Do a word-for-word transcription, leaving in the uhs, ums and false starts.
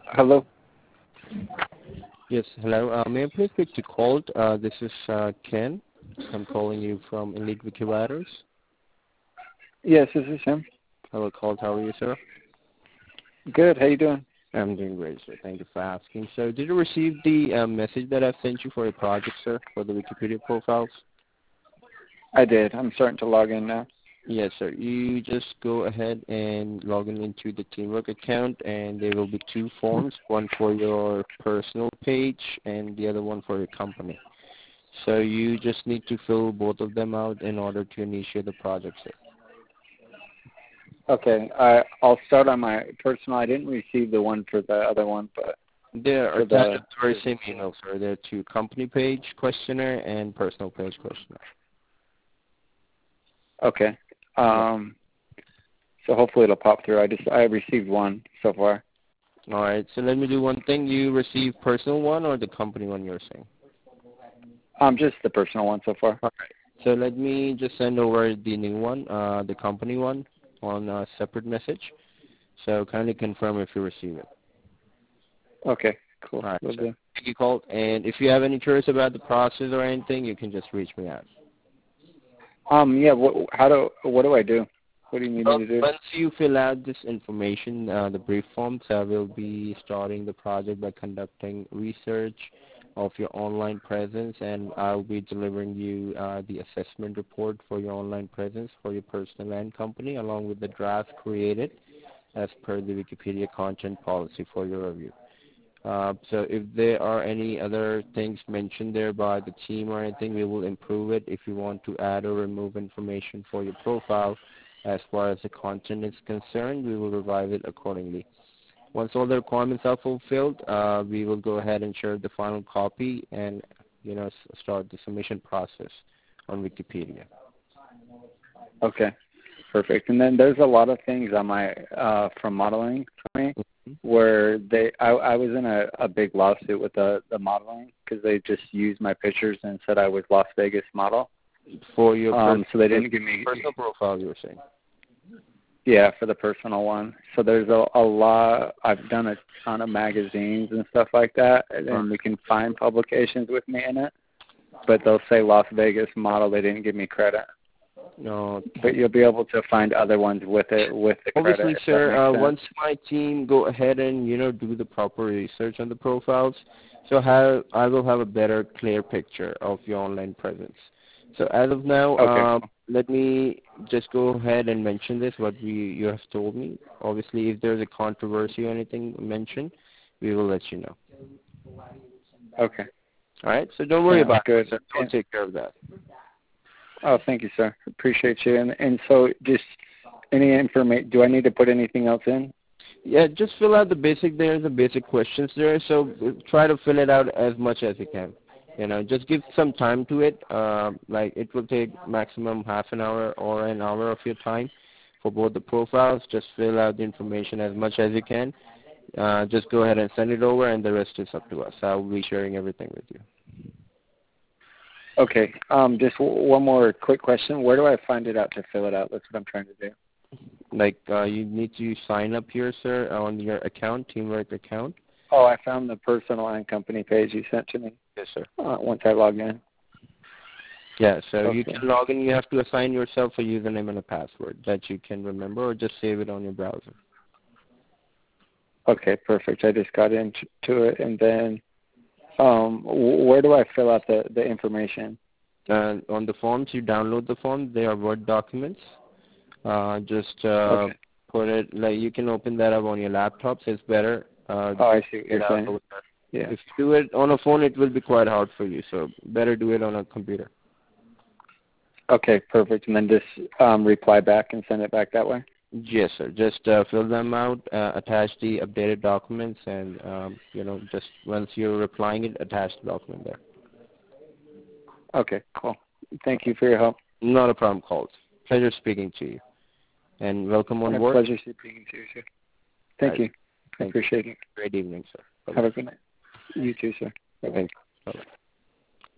Hello? Yes, hello. Uh, may I please speak to Colt? Uh, this is uh, Ken. I'm calling you from Elite Wikibiters. Yes, this is him. Hello, Colt. How are you, sir? Good. How you doing? I'm doing great, sir. Thank you for asking. So did you receive the uh, message that I sent you for a project, sir, for the Wikipedia profiles? I did. I'm starting to log in now. Yes, sir. You just go ahead and log in into the Teamwork account, and there will be two forms, one for your personal page and the other one for your company. So you just need to fill both of them out in order to initiate the project, sir. Okay. I, I'll start on my personal. I didn't receive the one for the other one, but They're for attached the, to the very same email, sir. They're to company page questionnaire and personal page questionnaire. okay. Um, so hopefully it'll pop through. I just I received one so far. All right. So let me do one thing. You received personal one or the company one you're saying? Um, just the personal one so far. All right. So let me just send over the new one, uh, the company one, on a separate message. So kindly confirm if you receive it. Okay. Cool. All right. Will So do. thank you, Colt. And if you have any curious about the process or anything, you can just reach me out. Um, yeah. What? How do? What do I do? What do you need Well, me to do? once you fill out this information, uh, the brief forms, uh, we'll be starting the project by conducting research of your online presence, and I'll be delivering you uh, the assessment report for your online presence for your personal and company, along with the draft created as per the Wikipedia content policy for your review. Uh, so if there are any other things mentioned there by the team or anything, we will improve it. If you want to add or remove information for your profile, as far as the content is concerned, we will revise it accordingly. Once all the requirements are fulfilled, uh, we will go ahead and share the final copy and, you know, start the submission process on Wikipedia. Okay. Perfect. And then there's a lot of things on my uh, from modeling for me Mm-hmm. where they I, I was in a, a big lawsuit with the the modeling because they just used my pictures and said I was Las Vegas model. For your Um, per- so they didn't give me personal profile, you were saying. yeah for the personal one. So there's a, a lot. I've done a ton of magazines and stuff like that, and Huh. we can find publications with me in it. But they'll say Las Vegas model. They didn't give me credit. No. But you'll be able to find other ones with it with the credit. Obviously, If that sir, makes uh, sense. once my team go ahead and, you know, do the proper research on the profiles, so how I will have a better, clear picture of your online presence. So as of now, Okay. uh, Cool. let me just go ahead and mention this, what we, you have told me. Obviously, if there's a controversy or anything mentioned, we will let you know. Okay. All right? So don't worry Sounds about good. it, sir. We'll And, take care of that. oh, thank you, sir. Appreciate you. And and so just any information. Do I need to put anything else in? Yeah, just fill out the basic there, the basic questions there. So uh, try to fill it out as much as you can. You know, just give some time to it. Uh, like it will take maximum half an hour or an hour of your time for both the profiles. Just fill out the information as much as you can. Uh, just go ahead and send it over, and the rest is up to us. I'll be sharing everything with you. Okay. Um, just w- one more quick question. Where do I find it out to fill it out? That's what I'm trying to do. Like uh, you need to sign up here, sir, on your account, Teamwork account. Oh, I found the personal and company page you sent to me. Yes, sir. Uh, once I log in. Yeah, so Okay. you can log in. You have to assign yourself a username and a password that you can remember, or just save it on your browser. Okay, perfect. I just got into it, and then um, w- where do I fill out the, the information? Uh, on the forms, you download the forms. They are Word documents. Uh, just uh, Okay. put it, like you can open that up on your laptops. It's better. Uh, Oh, I see what you're get out saying. over there. Yeah. If you do it on a phone, it will be quite hard for you. So better do it on a computer. Okay, perfect. And then just um, reply back and send it back that way? Yes, sir. Just uh, fill them out, uh, attach the updated documents, and um, you know, just once you're replying it, attach the document there. Okay, cool. Thank you for your help. Not a problem, Colt. Pleasure speaking to you, and welcome on My board. pleasure speaking to you, sir. Thank Right. you. I Thank appreciate you. it. Great evening, sir. Bye-bye. Have a good night. You too, sir. Bye-bye. Thank you. Bye-bye.